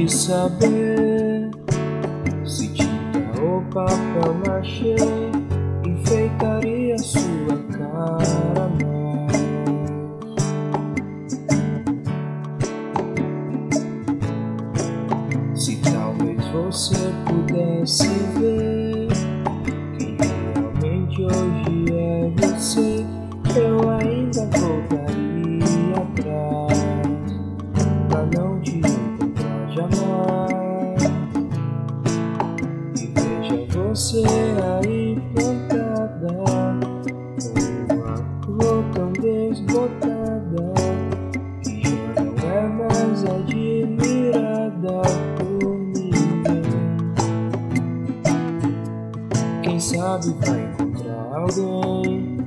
de saber se tinta ou papel machê enfeitaria sua cara mais. Se talvez você pudesse ver quem realmente hoje é você, eu ainda voltaria atrás pra não te encontrar jamais. E veja você aí plantada, com uma cor tão desbotada, que já não é mais admirada por ninguém. Quem sabe vai encontrar alguém.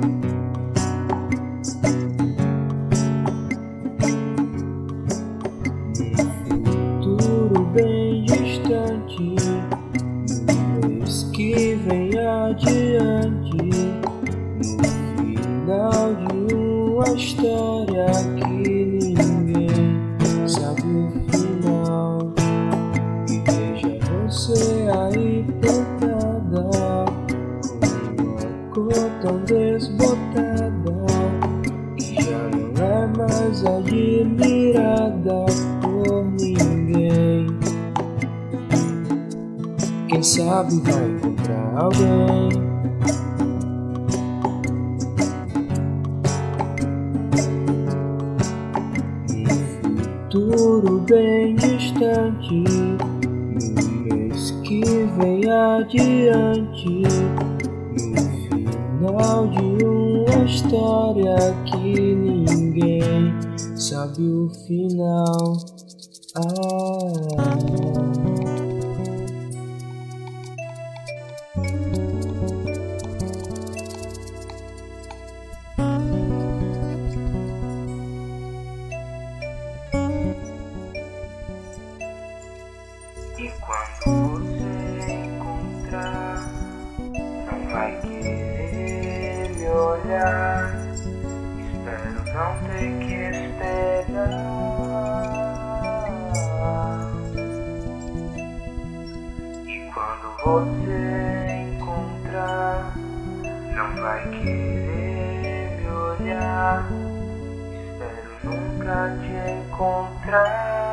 Bem distante, no mês que vem adiante, no final de uma história que ninguém sabe o final. E veja você aí plantada, com uma cor tão desbotada, que já não é mais admirada por ninguém. Quem sabe vai encontrar alguém. No futuro bem distante, no mês que vem adiante, no final de uma história que ninguém sabe o final. E quando você encontrar, não vai querer me olhar. Espero não ter que esperar. E quando você encontrar, não vai querer me olhar. Espero nunca te encontrar.